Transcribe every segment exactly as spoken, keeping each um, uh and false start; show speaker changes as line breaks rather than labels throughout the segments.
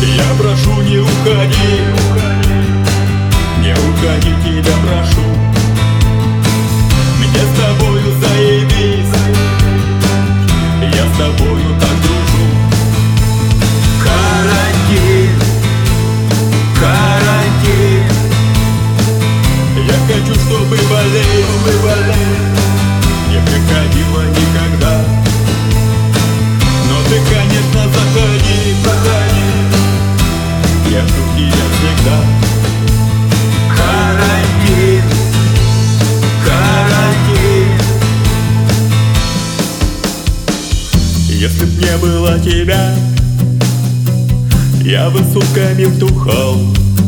Я прошу, не уходи, не уходи, тебя прошу. Мне с тобою заебись, я с тобою так дружу. Карантин, карантин, я хочу, чтобы болезнь не приходила никогда. Но ты, конечно, заходи, заходи, я жду тебя всегда. Карантин, карантин. Если б не было тебя, я бы сутками вдухал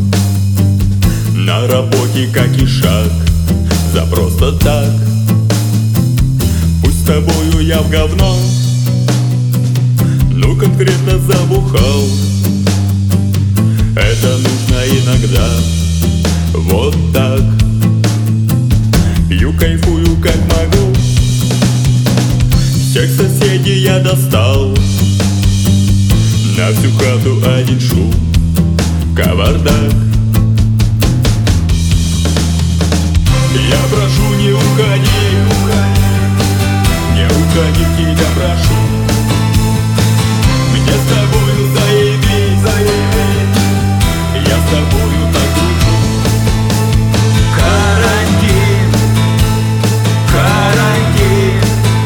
на работе, как и шаг, за просто так. Пусть с тобою я в говно, ну конкретно забухал. Это нужно иногда, вот так. Пью, кайфую как могу, всех соседей я достал. На всю хату один шум, кавардак. Я прошу, не уходи, не уходи, тебя прошу. Мне с тобою заебись, заебись, я с тобою так дружу. Карантин, карантин,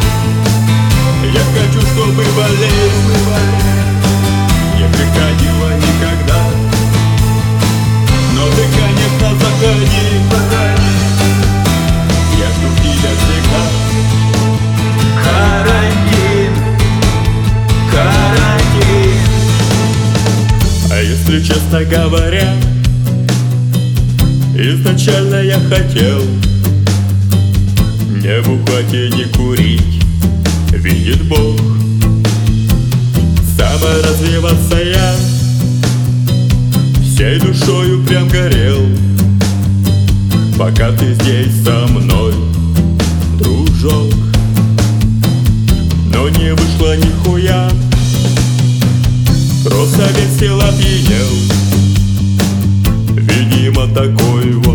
я хочу, чтобы болезнь не приходила никогда. Но ты, конечно, заходи, заходи, я жду тебя всегда. Карантин, карантин. А если честно говоря, изначально я хотел не бухать и не курить, видит Бог. Саморазвиваться я всей душою прям горел, пока ты здесь со мной, дружок. Но не вышло нихуя, просто весело пьянел. Видимо, такой вот